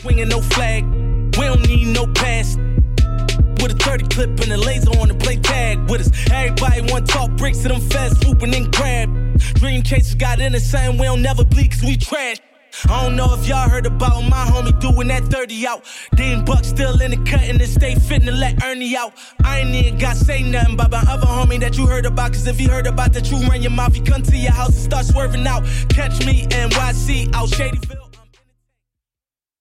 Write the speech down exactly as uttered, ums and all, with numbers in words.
Swinging no flag, we don't need no pass. With a thirty clip and a laser on to play tag with us. Everybody want talk bricks to them feds, swooping and grab. Dream chasers got in the same, we don't never bleed cause we trash. I don't know if y'all heard about my homie doing that thirty out. Dean Buck still in the cut and they stay fitting to let Ernie out. I ain't even got to say nothing about my other homie that you heard about. Cause if you heard about that, you run your mouth, you come to your house and start swerving out. Catch me N Y C out Shadyville.